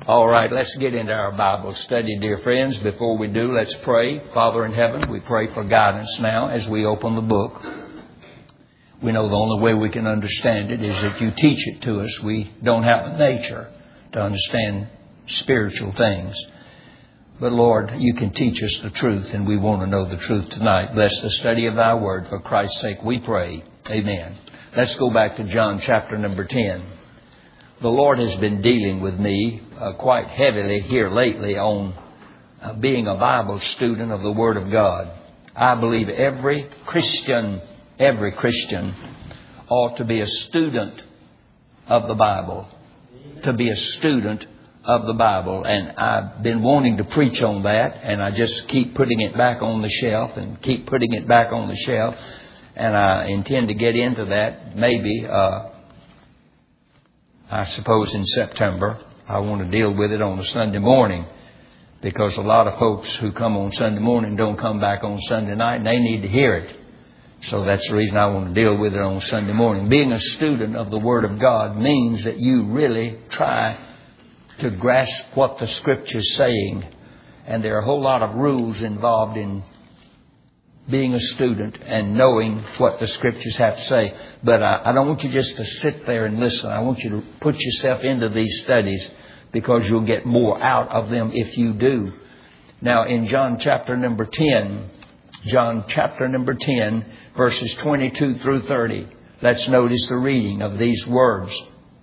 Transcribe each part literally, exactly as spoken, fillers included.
All right, let's get into our Bible study, dear friends. Before we do, let's pray. Father in heaven, we pray for guidance now as we open the book. We know the only way we can understand it is that you teach it to us. We don't have the nature to understand spiritual things. But Lord, you can teach us the truth, and we want to know the truth tonight. Bless the study of thy word. For Christ's sake we pray. Amen. Let's go back to John chapter number ten. The Lord has been dealing with me uh, quite heavily here lately on uh, being a Bible student of the Word of God. I believe every Christian, every Christian ought to be a student of the Bible. To be a student of the Bible. And I've been wanting to preach on that, and I just keep putting it back on the shelf and keep putting it back on the shelf. And I intend to get into that maybe uh I suppose in September. I want to deal with it on a Sunday morning, because a lot of folks who come on Sunday morning don't come back on Sunday night, and they need to hear it. So that's the reason I want to deal with it on Sunday morning. Being a student of the Word of God means that you really try to grasp what the Scripture's saying. And there are a whole lot of rules involved in being a student and knowing what the Scriptures have to say. But I, I don't want you just to sit there and listen. I want you to put yourself into these studies, because you'll get more out of them if you do. Now in John chapter number ten, John chapter number ten, verses twenty-two through thirty, let's notice the reading of these words.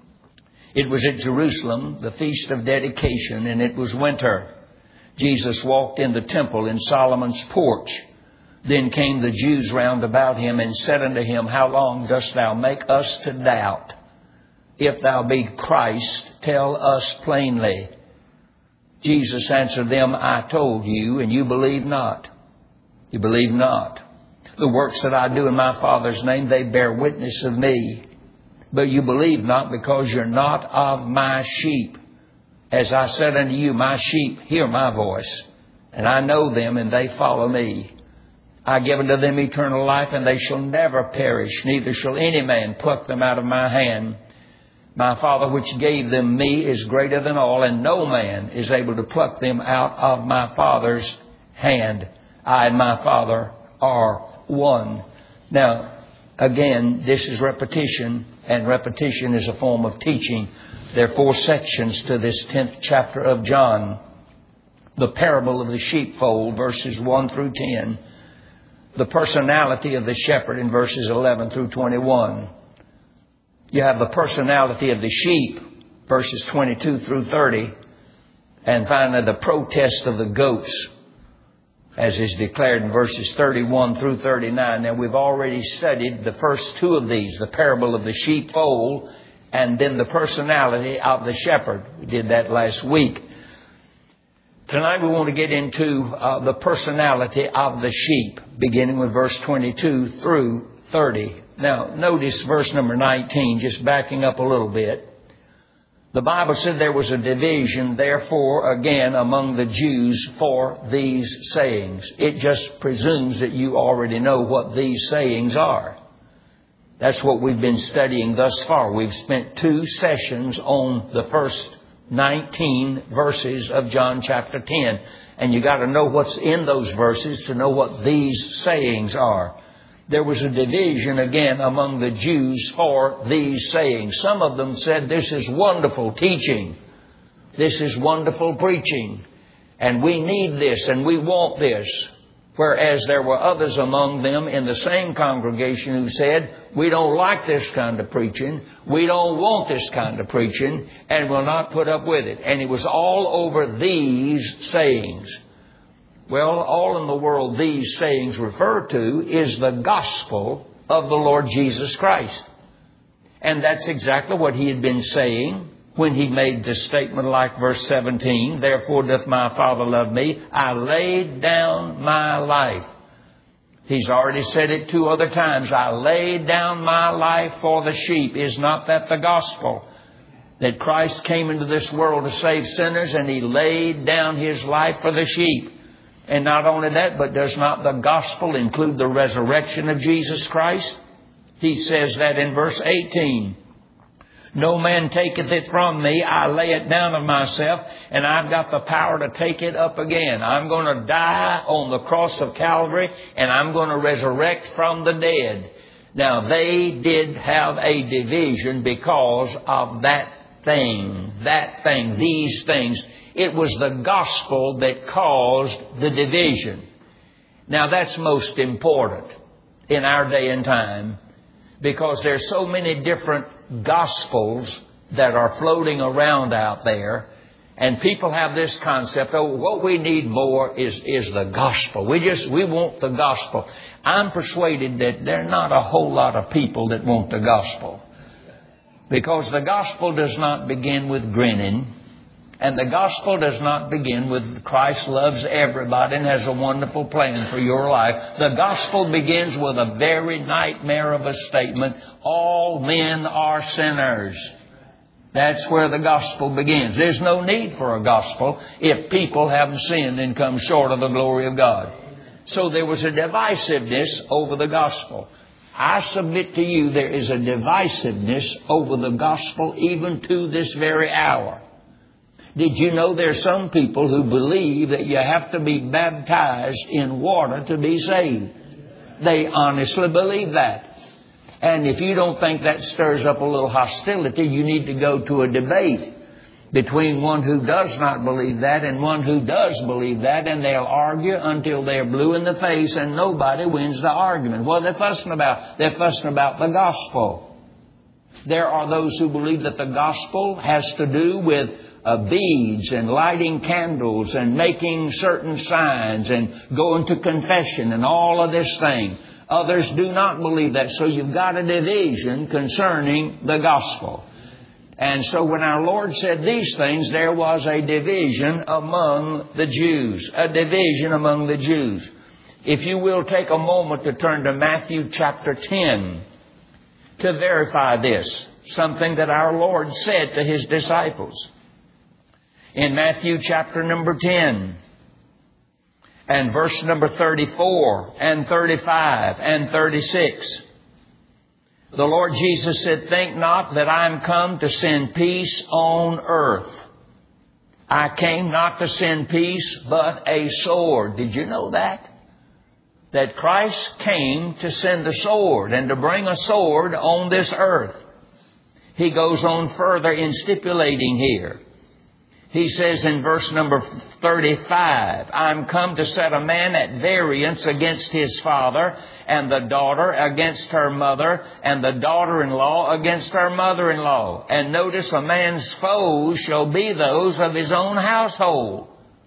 It was at Jerusalem, the feast of dedication, and it was winter. Jesus walked in the temple in Solomon's porch. Then came the Jews round about him and said unto him, How long dost thou make us to doubt? If thou be Christ, tell us plainly. Jesus answered them, I told you, and you believe not. You believe not. The works that I do in my Father's name, they bear witness of me. But you believe not, because you're not of my sheep. As I said unto you, my sheep hear my voice, and I know them, and they follow me. I give unto them eternal life, and they shall never perish, neither shall any man pluck them out of my hand. My Father which gave them me is greater than all, and no man is able to pluck them out of my Father's hand. I and my Father are one. Now, again, this is repetition, and repetition is a form of teaching. There are four sections to this tenth chapter of John. The parable of the sheepfold, verses one through ten. The personality of the shepherd in verses eleven through twenty-one. You have the personality of the sheep, verses twenty-two through thirty. And finally, the protest of the goats, as is declared in verses thirty-one through thirty-nine. Now, we've already studied the first two of these, the parable of the sheepfold, and then the personality of the shepherd. We did that last week. Tonight we want to get into uh, the personality of the sheep, beginning with verse twenty-two through thirty. Now, notice verse number nineteen, just backing up a little bit. The Bible said there was a division, therefore, again, among the Jews for these sayings. It just presumes that you already know what these sayings are. That's what we've been studying thus far. We've spent two sessions on the first nineteen verses of John chapter ten. And you got to know what's in those verses to know what these sayings are. There was a division again among the Jews for these sayings. Some of them said, this is wonderful teaching. This is wonderful preaching. And we need this and we want this. Whereas there were others among them in the same congregation who said, we don't like this kind of preaching. We don't want this kind of preaching, and will not put up with it. And it was all over these sayings. Well, all in the world these sayings refer to is the gospel of the Lord Jesus Christ. And that's exactly what he had been saying when he made this statement like verse seventeen, Therefore doth my Father love me, I laid down my life. He's already said it two other times. I laid down my life for the sheep. Is not that the gospel? That Christ came into this world to save sinners, and he laid down his life for the sheep. And not only that, but does not the gospel include the resurrection of Jesus Christ? He says that in verse eighteen. No man taketh it from me. I lay it down of myself, and I've got the power to take it up again. I'm going to die on the cross of Calvary, and I'm going to resurrect from the dead. Now, they did have a division because of that thing, that thing, these things. It was the gospel that caused the division. Now, that's most important in our day and time, because there's so many different gospels that are floating around out there, and people have this concept, oh, what we need more is, is the gospel. We just, we want the gospel. I'm persuaded that there are not a whole lot of people that want the gospel, because the gospel does not begin with grinning, and the gospel does not begin with Christ loves everybody and has a wonderful plan for your life. The gospel begins with a very nightmare of a statement. All men are sinners. That's where the gospel begins. There's no need for a gospel if people haven't sinned and come short of the glory of God. So there was a divisiveness over the gospel. I submit to you there is a divisiveness over the gospel even to this very hour. Did you know there are some people who believe that you have to be baptized in water to be saved? They honestly believe that. And if you don't think that stirs up a little hostility, you need to go to a debate between one who does not believe that and one who does believe that, and they'll argue until they're blue in the face and nobody wins the argument. What are they fussing about? They're fussing about the gospel. There are those who believe that the gospel has to do with Uh, beads and lighting candles and making certain signs and going to confession and all of this thing. Others do not believe that. So you've got a division concerning the gospel. And so when our Lord said these things, there was a division among the Jews. A division among the Jews. If you will take a moment to turn to Matthew chapter ten to verify this. Something that our Lord said to His disciples. In Matthew chapter number ten and verse number thirty-four and thirty-five and thirty-six. The Lord Jesus said, think not that I am come to send peace on earth. I came not to send peace, but a sword. Did you know that? That Christ came to send a sword and to bring a sword on this earth. He goes on further in stipulating here. He says in verse number thirty-five, I'm come to set a man at variance against his father, and the daughter against her mother, and the daughter-in-law against her mother-in-law. And notice, a man's foes shall be those of his own household.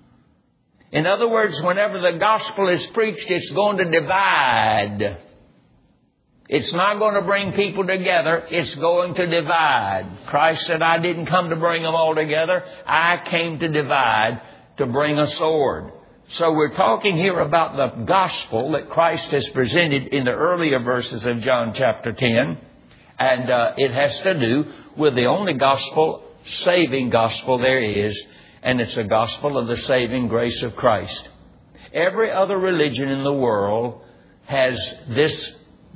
In other words, whenever the gospel is preached, it's going to divide. It's not going to bring people together. It's going to divide. Christ said, I didn't come to bring them all together. I came to divide, to bring a sword. So we're talking here about the gospel that Christ has presented in the earlier verses of John chapter ten. And uh, it has to do with the only gospel, saving gospel there is. And it's the gospel of the saving grace of Christ. Every other religion in the world has this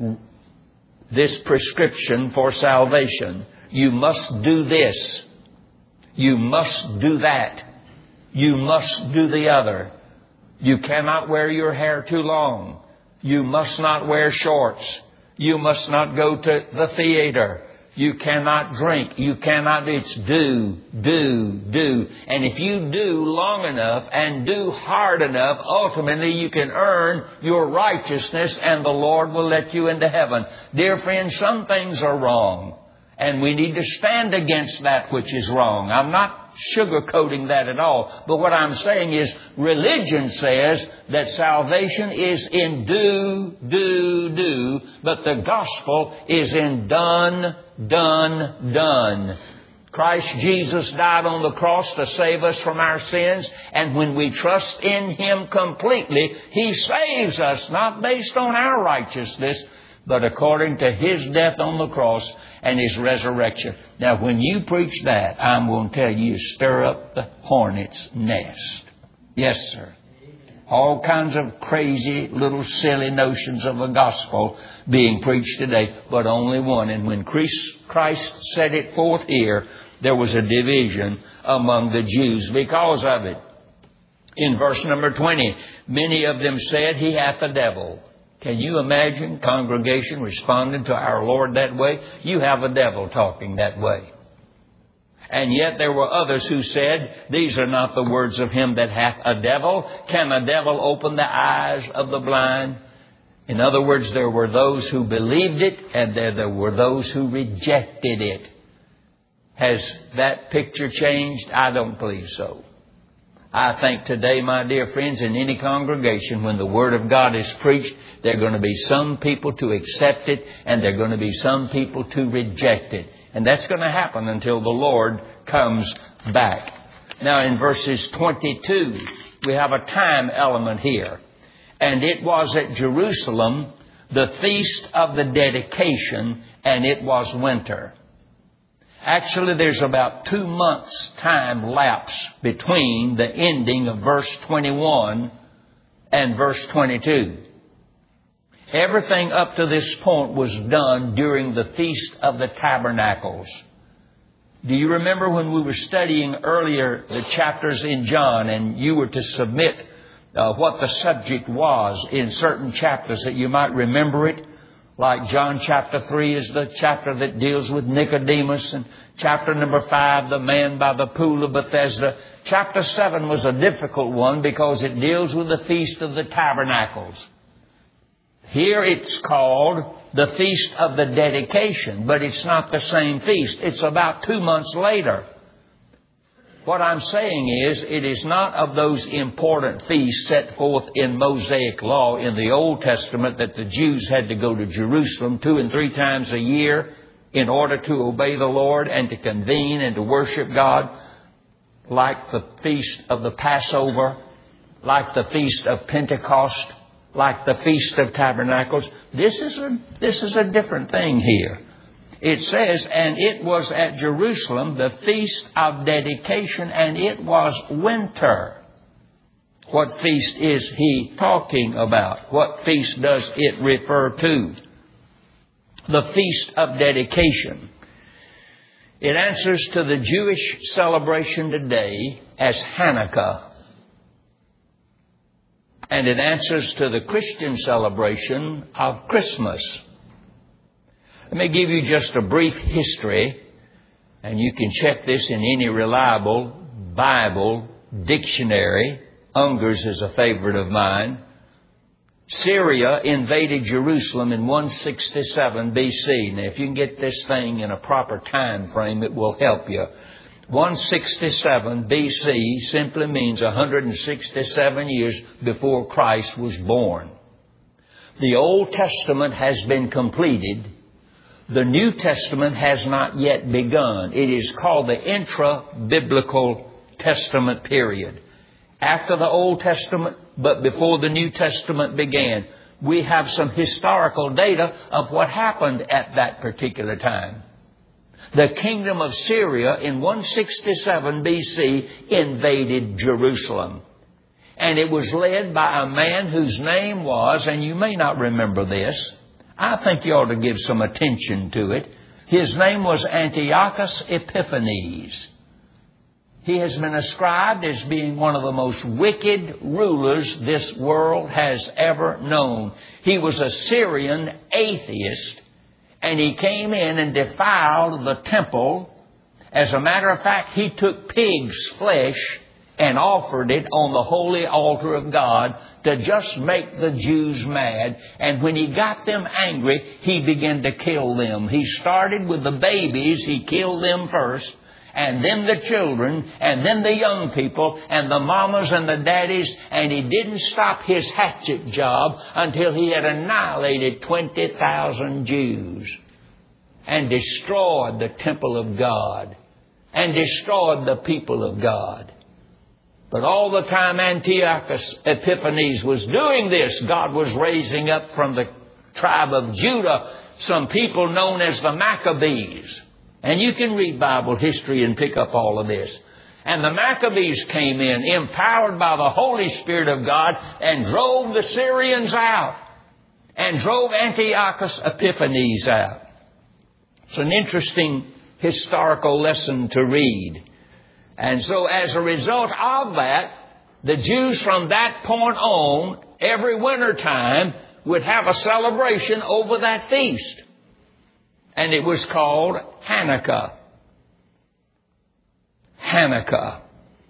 This prescription for salvation. You must do this. You must do that. You must do the other. You cannot wear your hair too long. You must not wear shorts. You must not go to the theater. You cannot drink. You cannot, it's do, do, do. And if you do long enough and do hard enough, ultimately you can earn your righteousness and the Lord will let you into heaven. Dear friends, some things are wrong. And we need to stand against that which is wrong. I'm not sugarcoating that at all. But what I'm saying is, religion says that salvation is in do, do, do. But the gospel is in done, done, done. Christ Jesus died on the cross to save us from our sins. And when we trust in Him completely, He saves us, not based on our righteousness, but according to His death on the cross and His resurrection. Now, when you preach that, I'm going to tell you, stir up the hornet's nest. Yes, sir. All kinds of crazy little silly notions of the gospel being preached today, but only one. And when Christ set it forth here, there was a division among the Jews because of it. In verse number twenty, many of them said, He hath a devil. Can you imagine congregation responding to our Lord that way? You have a devil talking that way. And yet there were others who said, These are not the words of him that hath a devil. Can a devil open the eyes of the blind? In other words, there were those who believed it, and there, there were those who rejected it. Has that picture changed? I don't believe so. I think today, my dear friends, in any congregation, when the Word of God is preached, there are going to be some people to accept it, and there are going to be some people to reject it. And that's going to happen until the Lord comes back. Now, in verses twenty-two, we have a time element here. And it was at Jerusalem, the feast of the dedication, and it was winter. Actually, there's about two months' time lapse between the ending of verse twenty-one and verse twenty-two. Everything up to this point was done during the Feast of the Tabernacles. Do you remember when we were studying earlier the chapters in John, and you were to submit uh, what the subject was in certain chapters that you might remember it? Like John chapter three is the chapter that deals with Nicodemus, and chapter number five, the man by the pool of Bethesda. Chapter seven was a difficult one because it deals with the Feast of the Tabernacles. Here it's called the Feast of the Dedication, but it's not the same feast. It's about two months later. What I'm saying is, it is not of those important feasts set forth in Mosaic law in the Old Testament that the Jews had to go to Jerusalem two and three times a year in order to obey the Lord and to convene and to worship God, like the Feast of the Passover, like the Feast of Pentecost, like the Feast of Tabernacles. This is a, this is a different thing here. It says, and it was at Jerusalem, the Feast of Dedication, and it was winter. What feast is he talking about? What feast does it refer to? The Feast of Dedication. It answers to the Jewish celebration today as Hanukkah. And it answers to the Christian celebration of Christmas. Let me give you just a brief history, and you can check this in any reliable Bible dictionary. Unger's is a favorite of mine. Syria invaded Jerusalem in one sixty-seven B C. Now, if you can get this thing in a proper time frame, it will help you. one sixty-seven B C simply means one hundred sixty-seven years before Christ was born. The Old Testament has been completed. The New Testament has not yet begun. It is called the intra-biblical Testament period. After the Old Testament, but before the New Testament began, we have some historical data of what happened at that particular time. The kingdom of Syria in one sixty-seven B C invaded Jerusalem. And it was led by a man whose name was, and you may not remember this, I think you ought to give some attention to it. His name was Antiochus Epiphanes. He has been ascribed as being one of the most wicked rulers this world has ever known. He was a Syrian atheist, and he came in and defiled the temple. As a matter of fact, he took pig's flesh and offered it on the holy altar of God to just make the Jews mad. And when he got them angry, he began to kill them. He started with the babies. He killed them first, and then the children, and then the young people, and the mamas and the daddies. And he didn't stop his hatchet job until he had annihilated twenty thousand Jews and destroyed the temple of God and destroyed the people of God. But all the time Antiochus Epiphanes was doing this, God was raising up from the tribe of Judah some people known as the Maccabees. And you can read Bible history and pick up all of this. And the Maccabees came in, empowered by the Holy Spirit of God, and drove the Syrians out, and drove Antiochus Epiphanes out. It's an interesting historical lesson to read. And so as a result of that, the Jews from that point on, every winter time, would have a celebration over that feast. And it was called Hanukkah. Hanukkah.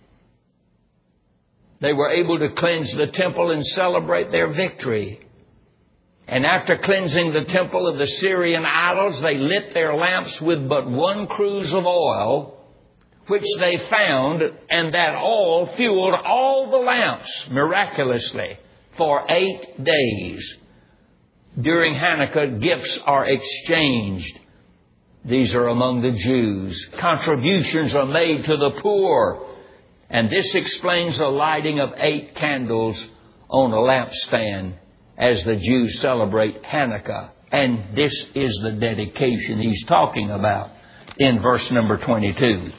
They were able to cleanse the temple and celebrate their victory. And after cleansing the temple of the Syrian idols, they lit their lamps with but one cruse of oil, which they found, and that oil fueled all the lamps miraculously for eight days. During Hanukkah, gifts are exchanged. These are among the Jews. Contributions are made to the poor. And this explains the lighting of eight candles on a lampstand as the Jews celebrate Hanukkah. And this is the dedication he's talking about in verse number twenty-two.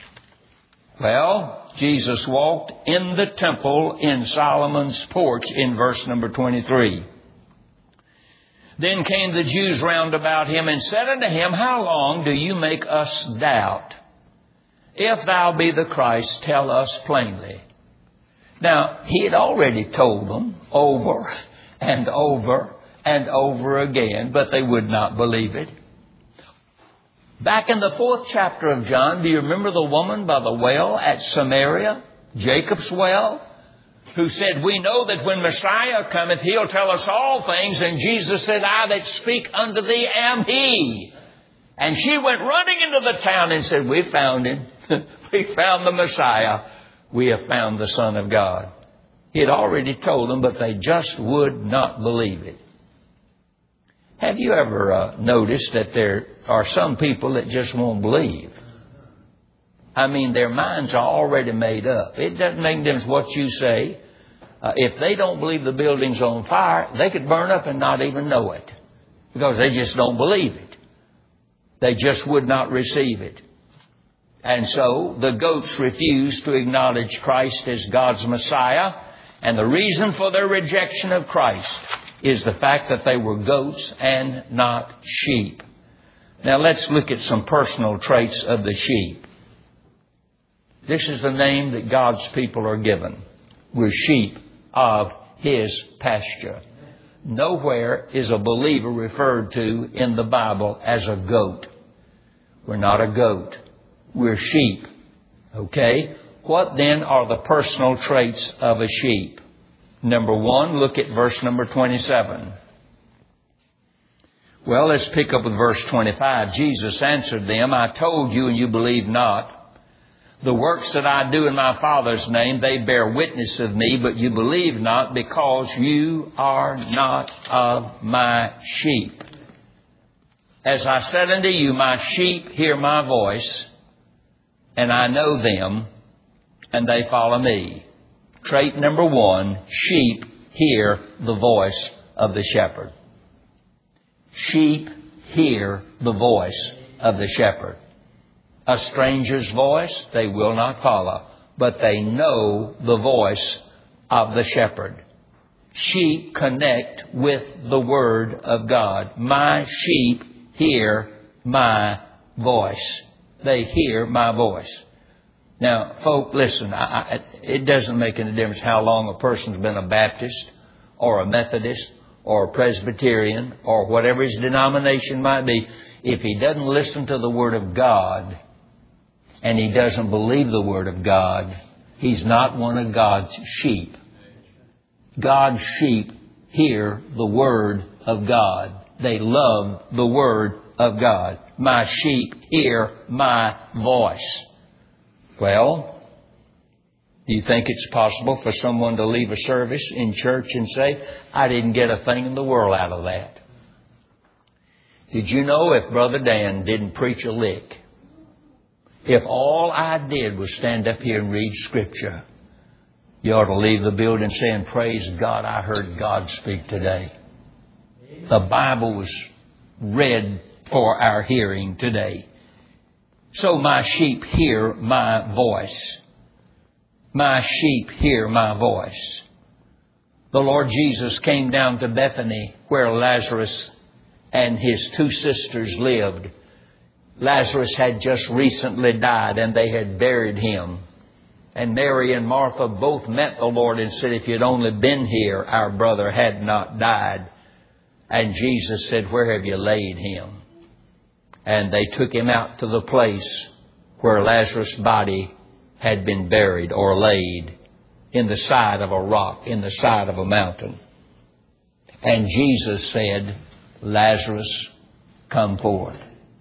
Well, Jesus walked in the temple in Solomon's porch in verse number twenty-three. Then came the Jews round about him and said unto him, How long do you make us doubt? If thou be the Christ, tell us plainly. Now, he had already told them over and over and over again, but they would not believe it. Back in the fourth chapter of John, do you remember the woman by the well at Samaria, Jacob's well, who said, We know that when Messiah cometh, he'll tell us all things. And Jesus said, I that speak unto thee am he. And she went running into the town and said, We found him. We found the Messiah. We have found the Son of God. He had already told them, but they just would not believe it. Have you ever uh, noticed that there are some people that just won't believe? I mean, their minds are already made up. It doesn't make a difference what you say. Uh, if they don't believe the building's on fire, they could burn up and not even know it, because they just don't believe it. They just would not receive it. And so the goats refused to acknowledge Christ as God's Messiah. And the reason for their rejection of Christ is the fact that they were goats and not sheep. Now let's look at some personal traits of the sheep. This is the name that God's people are given. We're sheep of His pasture. Nowhere is a believer referred to in the Bible as a goat. We're not a goat. We're sheep. Okay? What then are the personal traits of a sheep? Number one, look at verse number twenty-seven. Well, let's pick up with verse twenty-five. Jesus answered them, I told you and you believe not. The works that I do in my Father's name, they bear witness of me, but you believe not because you are not of my sheep. As I said unto you, my sheep hear my voice, and I know them, and they follow me. Trait number one, sheep hear the voice of the shepherd. Sheep hear the voice of the shepherd. A stranger's voice they will not follow, but they know the voice of the shepherd. Sheep connect with the Word of God. My sheep hear my voice. They hear my voice. Now, folk, listen, I, I, it doesn't make any difference how long a person's been a Baptist or a Methodist or a Presbyterian or whatever his denomination might be. If he doesn't listen to the Word of God and he doesn't believe the Word of God, he's not one of God's sheep. God's sheep hear the Word of God. They love the Word of God. My sheep hear my voice. Well, do you think it's possible for someone to leave a service in church and say, I didn't get a thing in the world out of that? Did you know if Brother Dan didn't preach a lick, if all I did was stand up here and read Scripture, you ought to leave the building saying, praise God, I heard God speak today. The Bible was read for our hearing today. So my sheep hear my voice. My sheep hear my voice. The Lord Jesus came down to Bethany where Lazarus and his two sisters lived. Lazarus had just recently died and they had buried him. And Mary and Martha both met the Lord and said, if you'd only been here, our brother had not died. And Jesus said, where have you laid him? And they took him out to the place where Lazarus' body had been buried or laid, in the side of a rock, in the side of a mountain. And Jesus said, Lazarus, come forth.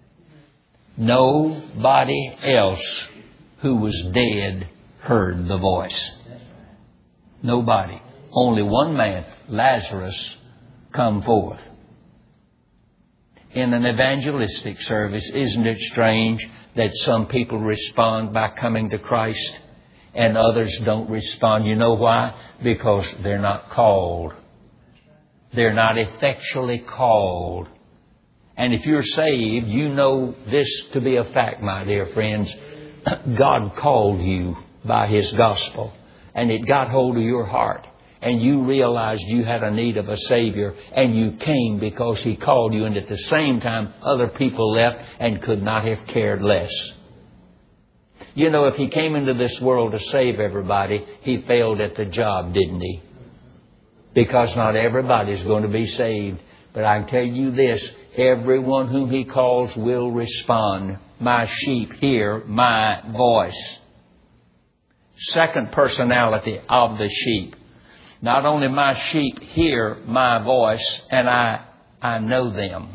Nobody else who was dead heard the voice. Nobody. Only one man, Lazarus, come forth. In an evangelistic service, isn't it strange that some people respond by coming to Christ and others don't respond? You know why? Because they're not called. They're not effectually called. And if you're saved, you know this to be a fact, my dear friends. God called you by His gospel, and it got hold of your heart, and you realized you had a need of a Savior, and you came because He called you, and at the same time other people left and could not have cared less. You know, if He came into this world to save everybody, He failed at the job, didn't He? Because not everybody's going to be saved. But I can tell you this, everyone whom He calls will respond. My sheep hear my voice. Second personality of the sheep. Not only my sheep hear my voice, and I, I know them.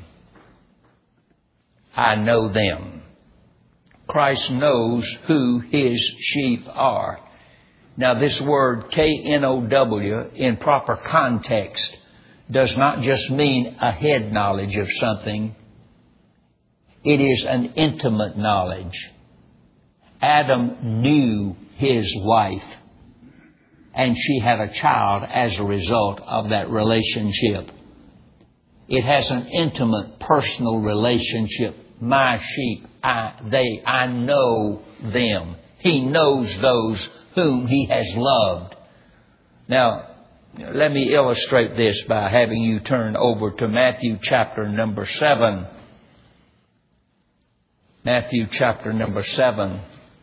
I know them. Christ knows who His sheep are. Now this word K N O W in proper context does not just mean a head knowledge of something. It is an intimate knowledge. Adam knew his wife, and she had a child as a result of that relationship. It has an intimate, personal relationship. My sheep, I, they, I know them. He knows those whom He has loved. Now, let me illustrate this by having you turn over to Matthew chapter number seven. Matthew chapter number seven.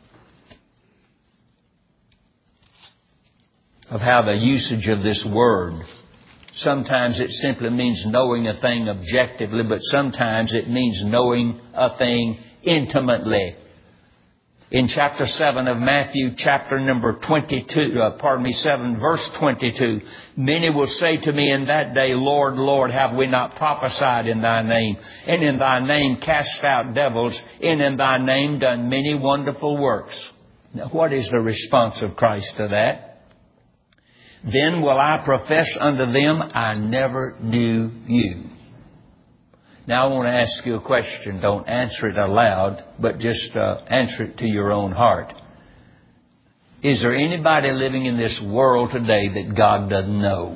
Of how the usage of this word. Sometimes it simply means knowing a thing objectively, but sometimes it means knowing a thing intimately. In chapter seven of Matthew, chapter number twenty-two, uh, pardon me, seven, verse twenty-two, many will say to me in that day, Lord, Lord, have we not prophesied in Thy name, and in Thy name cast out devils, and in Thy name done many wonderful works? Now, what is the response of Christ to that? Then will I profess unto them, I never knew you. Now I want to ask you a question. Don't answer it aloud, but just uh, answer it to your own heart. Is there anybody living in this world today that God doesn't know?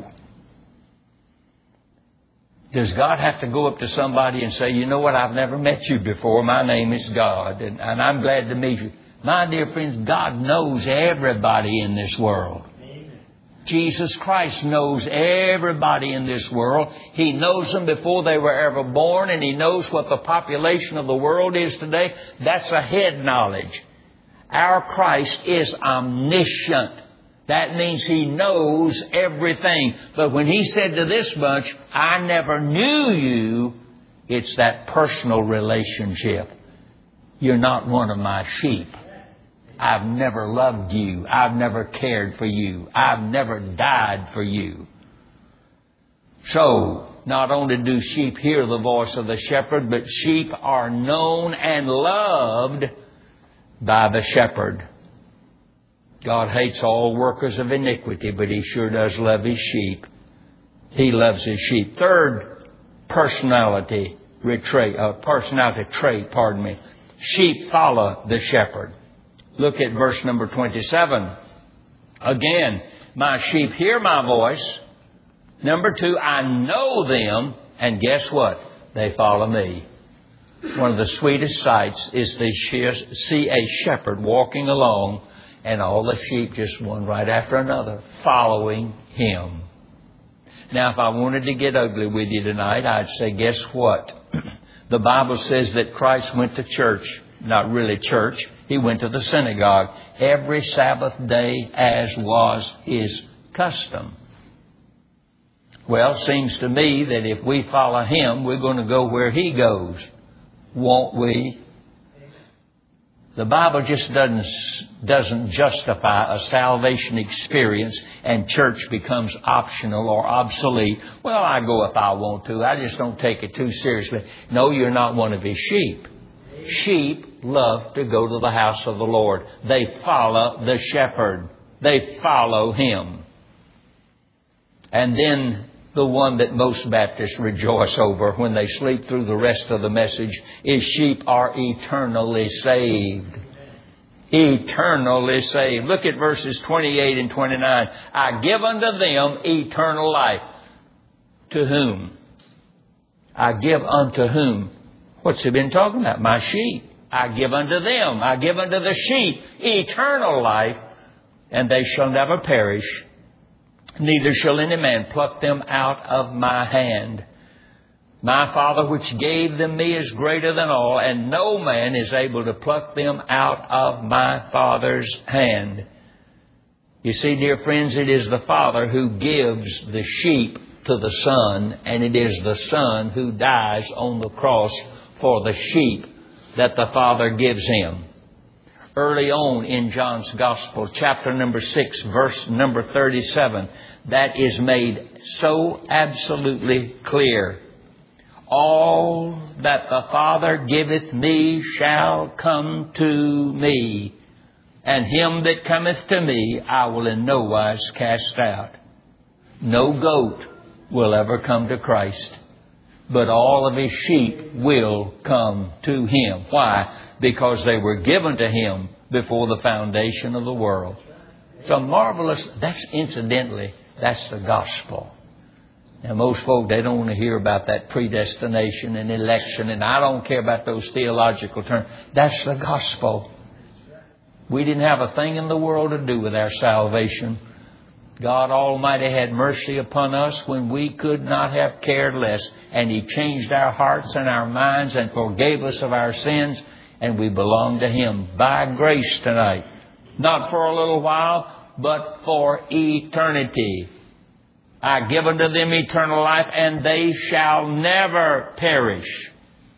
Does God have to go up to somebody and say, you know what, I've never met you before. My name is God, and, and I'm glad to meet you. My dear friends, God knows everybody in this world. Jesus Christ knows everybody in this world. He knows them before they were ever born, and He knows what the population of the world is today. That's a head knowledge. Our Christ is omniscient. That means He knows everything. But when He said to this bunch, I never knew you, it's that personal relationship. You're not one of my sheep. I've never loved you. I've never cared for you. I've never died for you. So, not only do sheep hear the voice of the shepherd, but sheep are known and loved by the shepherd. God hates all workers of iniquity, but He sure does love His sheep. He loves His sheep. Third personality, retrait, uh, personality trait, pardon me. Sheep follow the shepherd. Look at verse number twenty-seven. Again, my sheep hear my voice. Number two, I know them. And guess what? They follow me. One of the sweetest sights is to see a shepherd walking along and all the sheep just one right after another following him. Now, if I wanted to get ugly with you tonight, I'd say, guess what? The Bible says that Christ went to church. Not really church. He went to the synagogue every Sabbath day as was his custom. Well, seems to me that if we follow him, we're going to go where he goes. Won't we? The Bible just doesn't, doesn't justify a salvation experience and church becomes optional or obsolete. Well, I go if I want to. I just don't take it too seriously. No, you're not one of his sheep. Sheep love to go to the house of the Lord. They follow the shepherd. They follow him. And then the one that most Baptists rejoice over when they sleep through the rest of the message is sheep are eternally saved. Eternally saved. Look at verses twenty-eight and twenty-nine. I give unto them eternal life. To whom? I give unto whom? What's he been talking about? My sheep. I give unto them. I give unto the sheep eternal life, and they shall never perish. Neither shall any man pluck them out of my hand. My Father which gave them me is greater than all, and no man is able to pluck them out of my Father's hand. You see, dear friends, it is the Father who gives the sheep to the Son, and it is the Son who dies on the cross for the sheep that the Father gives him. Early on in John's Gospel, chapter number six, verse number thirty-seven, that is made so absolutely clear. All that the Father giveth me shall come to me, and him that cometh to me I will in no wise cast out. No goat will ever come to Christ, but all of his sheep will come to him. Why? Because they were given to him before the foundation of the world. It's a marvelous, that's incidentally, that's the gospel. Now most folk, they don't want to hear about that predestination and election, and I don't care about those theological terms. That's the gospel. We didn't have a thing in the world to do with our salvation. God Almighty had mercy upon us when we could not have cared less, and He changed our hearts and our minds and forgave us of our sins, and we belong to Him by grace tonight. Not for a little while, but for eternity. I give unto them eternal life, and they shall never perish.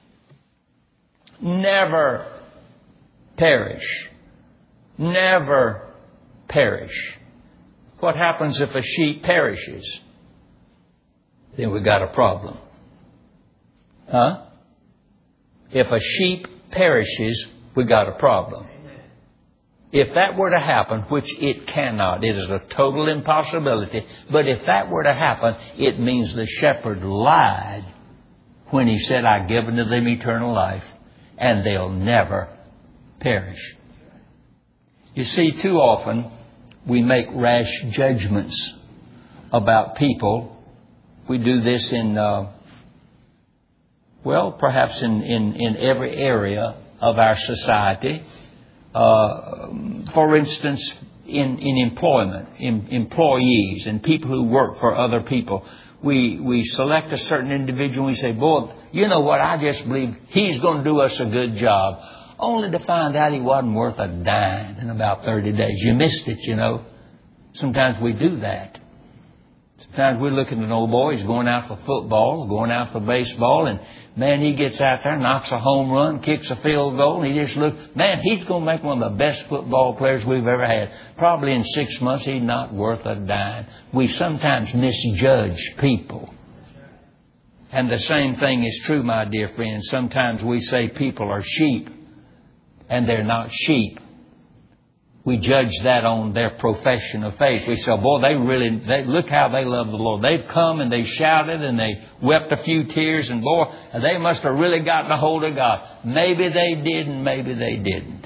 Never perish. Never perish. What happens if a sheep perishes? Then we've got a problem. Huh? If a sheep perishes, we've got a problem. If that were to happen, which it cannot, it is a total impossibility, but if that were to happen, it means the shepherd lied when he said, I give unto them eternal life, and they'll never perish. You see, too often we make rash judgments about people. We do this in, uh, well, perhaps in, in, in every area of our society. Uh, for instance, in, in employment, in employees and people who work for other people. We, we select a certain individual and we say, boy, you know what, I just believe he's going to do us a good job. Only to find out he wasn't worth a dime in about thirty days. You missed it, you know. Sometimes we do that. Sometimes we look at an old boy, he's going out for football, going out for baseball, and man, he gets out there, knocks a home run, kicks a field goal, and he just looks, man, he's going to make one of the best football players we've ever had. Probably in six months, he's not worth a dime. We sometimes misjudge people. And the same thing is true, my dear friends. Sometimes we say people are sheep, and they're not sheep. We judge that on their profession of faith. We say, boy, they really, they, look how they love the Lord. They've come and they shouted and they wept a few tears, and boy, they must have really gotten a hold of God. Maybe they did and maybe they didn't.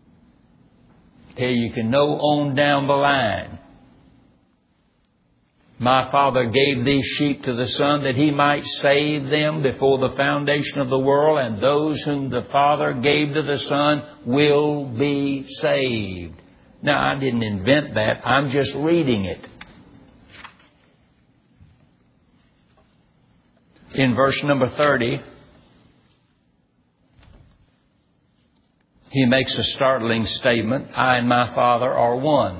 Here you can know on down the line. My Father gave these sheep to the Son that He might save them before the foundation of the world, and those whom the Father gave to the Son will be saved. Now, I didn't invent that. I'm just reading it. In verse number thirty, He makes a startling statement. I and my Father are one.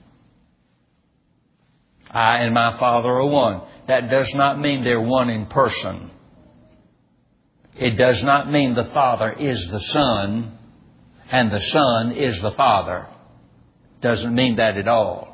I and my Father are one. That does not mean they're one in person. It does not mean the Father is the Son and the Son is the Father. Doesn't mean that at all.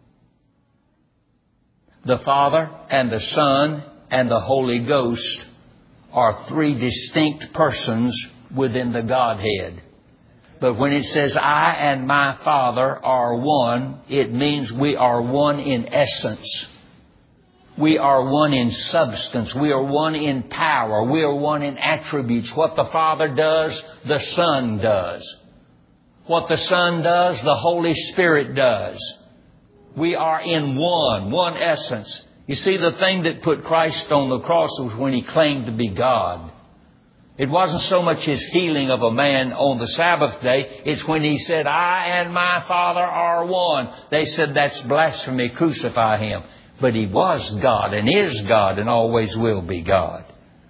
The Father and the Son and the Holy Ghost are three distinct persons within the Godhead. But when it says, I and my Father are one, it means we are one in essence. We are one in substance. We are one in power. We are one in attributes. What the Father does, the Son does. What the Son does, the Holy Spirit does. We are in one, one essence. You see, the thing that put Christ on the cross was when He claimed to be God. It wasn't so much His healing of a man on the Sabbath day. It's when He said, I and my Father are one. They said, that's blasphemy, crucify Him. But He was God and is God and always will be God.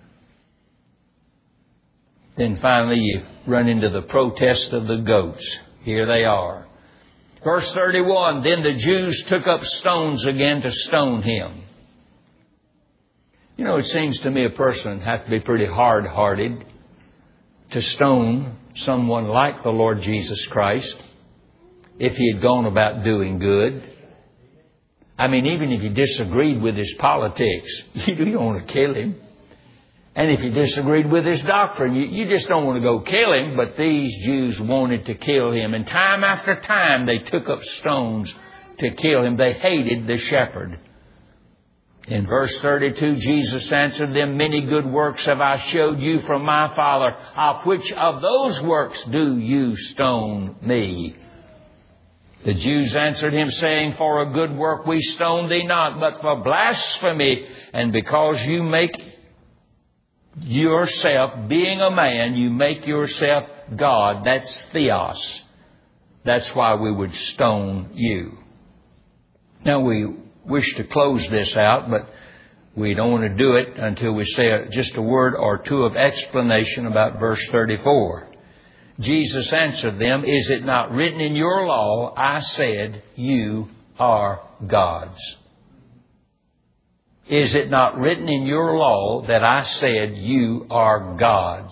Then finally you run into the protest of the goats. Here they are. Verse thirty-one, then the Jews took up stones again to stone Him. You know, it seems to me a person has to be pretty hard-hearted to stone someone like the Lord Jesus Christ if He had gone about doing good. I mean, even if you disagreed with His politics, you don't want to kill Him. And if you disagreed with His doctrine, you, you just don't want to go kill Him. But these Jews wanted to kill Him. And time after time, they took up stones to kill Him. They hated the shepherd. In verse thirty-two, Jesus answered them, many good works have I showed you from my Father. Of which of those works do you stone me? The Jews answered Him, saying, for a good work we stone thee not, but for blasphemy, and because you make yourself, being a man, you make yourself God. That's theos. That's why we would stone you. Now we wish to close this out, but we don't want to do it until we say just a word or two of explanation about verse thirty-four. Jesus answered them, is it not written in your law, I said, you are gods? Is it not written in your law that I said, you are gods?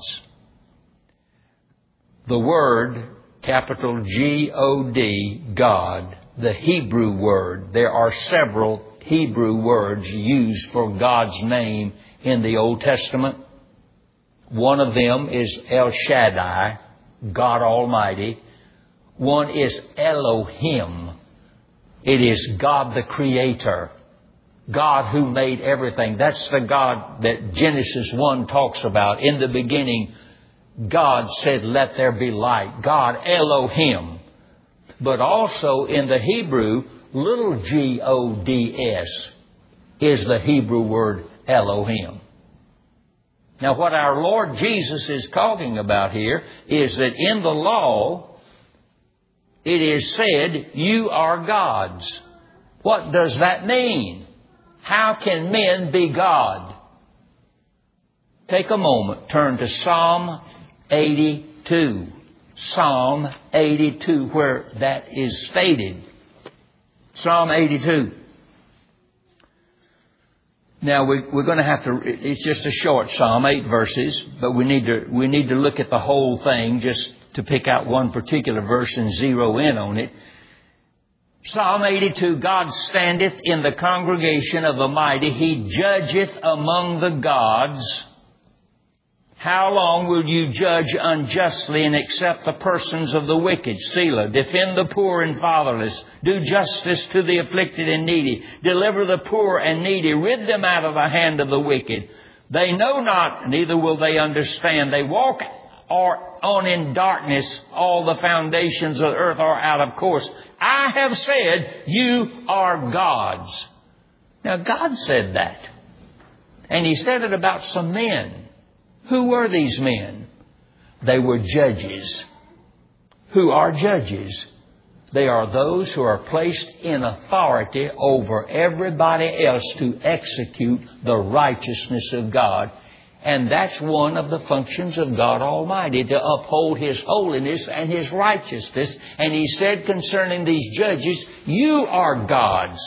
The word, capital G O D, God, the Hebrew word. There are several Hebrew words used for God's name in the Old Testament. One of them is El Shaddai, God Almighty. One is Elohim. It is God the Creator. God who made everything. That's the God that Genesis one talks about. In the beginning, God said, let there be light. God Elohim. But also in the Hebrew, little G O D S is the Hebrew word Elohim. Now what our Lord Jesus is talking about here is that in the law, it is said, you are gods. What does that mean? How can men be God? Take a moment, turn to Psalm eighty-two. Psalm eighty-two, where that is stated. Psalm eighty-two. Now we, we're going to have to, it's just a short psalm, eight verses, but we need to, we need to look at the whole thing just to pick out one particular verse and zero in on it. Psalm eighty-two, God standeth in the congregation of the mighty. He judgeth among the gods. How long will you judge unjustly and accept the persons of the wicked? Selah. Defend the poor and fatherless. Do justice to the afflicted and needy. Deliver the poor and needy. Rid them out of the hand of the wicked. They know not, neither will they understand. They walk or on in darkness. All the foundations of the earth are out of course. I have said, you are gods. Now, God said that. And He said it about some men. Who were these men? They were judges. Who are judges? They are those who are placed in authority over everybody else to execute the righteousness of God. And that's one of the functions of God Almighty, to uphold His holiness and His righteousness. And He said concerning these judges, you are gods.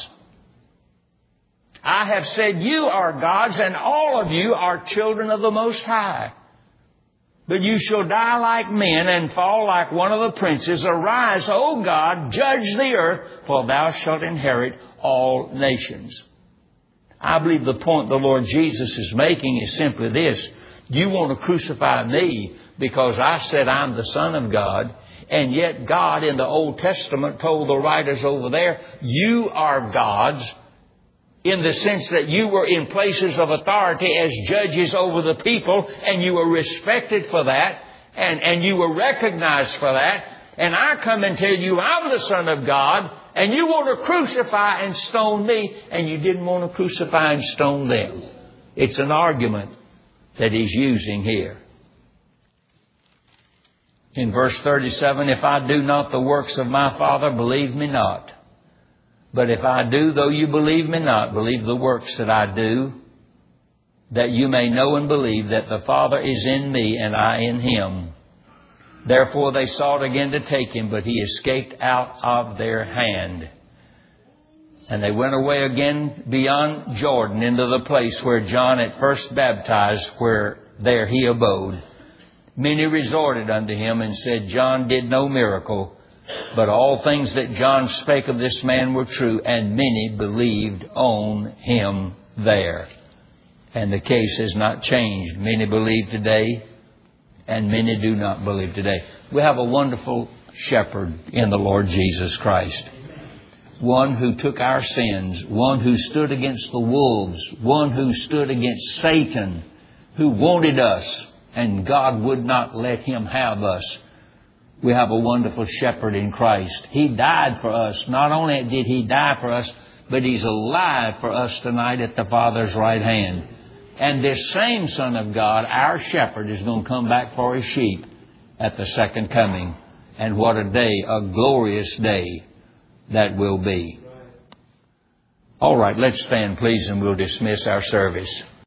I have said you are gods, and all of you are children of the Most High. But you shall die like men and fall like one of the princes. Arise, O God, judge the earth, for thou shalt inherit all nations. I believe the point the Lord Jesus is making is simply this. You want to crucify me because I said I'm the Son of God, and yet God in the Old Testament told the writers over there, you are gods, in the sense that you were in places of authority as judges over the people, and you were respected for that, and, and you were recognized for that. And I come and tell you I'm the Son of God, and you want to crucify and stone me, and you didn't want to crucify and stone them. It's an argument that He's using here. In verse thirty-seven, if I do not the works of my Father, believe me not. But if I do, though you believe me not, believe the works that I do, that you may know and believe that the Father is in me and I in Him. Therefore they sought again to take Him, but He escaped out of their hand. And they went away again beyond Jordan into the place where John at first baptized, where there He abode. Many resorted unto Him and said, John did no miracle, but all things that John spake of this man were true, and many believed on Him there. And the case has not changed. Many believe today, and many do not believe today. We have a wonderful shepherd in the Lord Jesus Christ. One who took our sins, one who stood against the wolves, one who stood against Satan, who wanted us, and God would not let him have us. We have a wonderful shepherd in Christ. He died for us. Not only did He die for us, but He's alive for us tonight at the Father's right hand. And this same Son of God, our shepherd, is going to come back for His sheep at the second coming. And what a day, a glorious day that will be. All right, let's stand, please, and we'll dismiss our service.